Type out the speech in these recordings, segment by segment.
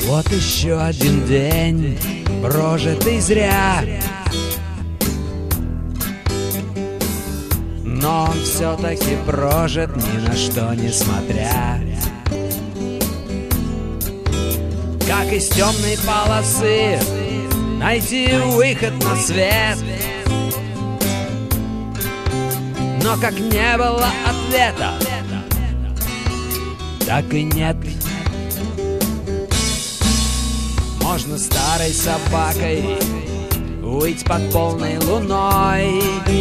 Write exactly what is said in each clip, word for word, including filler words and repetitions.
Вот еще один день, прожитый зря, но он все-таки прожит, ни на что не смотря. Как из темной полосы найти выход на свет, но как не было ответа, так и нет. Можно старой собакой выть под полной луной,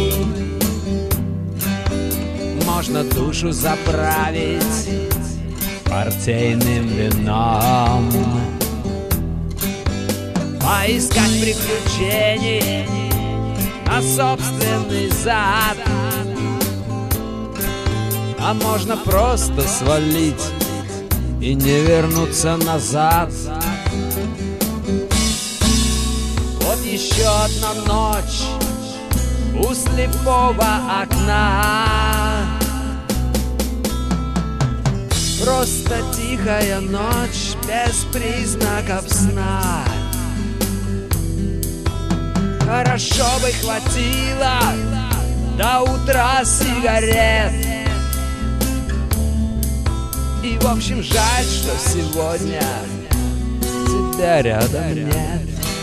можно душу заправить партийным вином, поискать приключений на собственный зад, а можно просто свалить и не вернуться назад. Вот еще одна ночь у слепого окна, просто тихая ночь без признаков сна. Хорошо бы хватило до утра сигарет, и в общем жаль, что сегодня тебя рядом нет.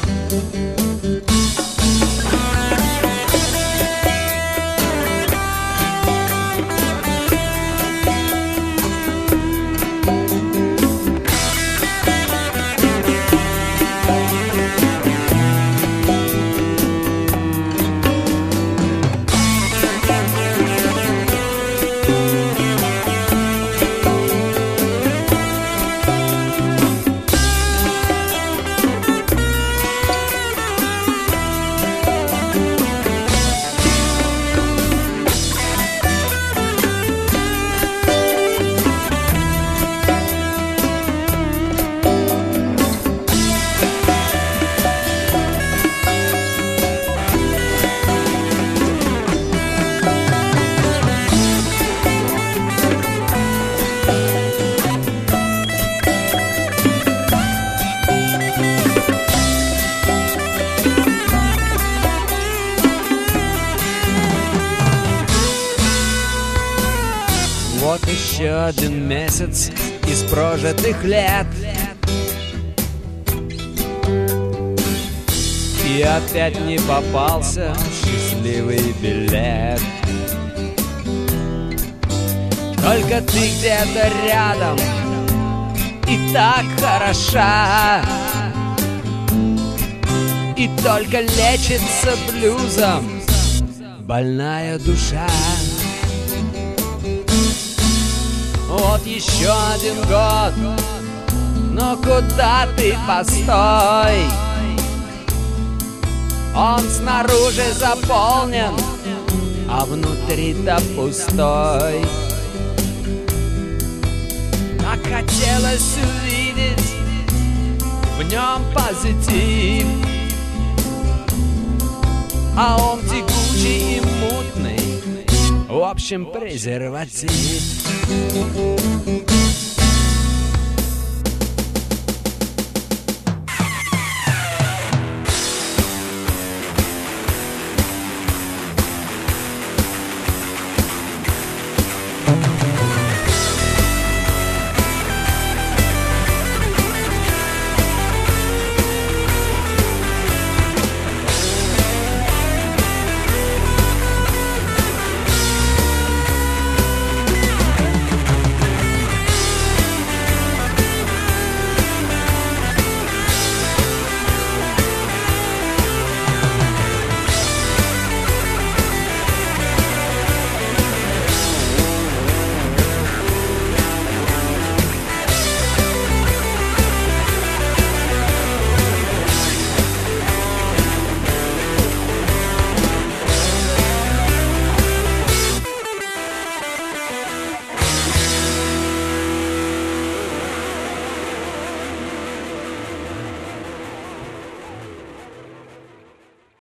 Вот еще один месяц из прожитых лет, и опять не попался счастливый билет. Только ты где-то рядом и так хороша, и только лечится блюзом больная душа. Вот еще один год, но куда ты, постой? Он снаружи заполнен, а внутри-то пустой. Так хотелось увидеть в нем позитив, а он тягучий и мутный, в общем презерватив.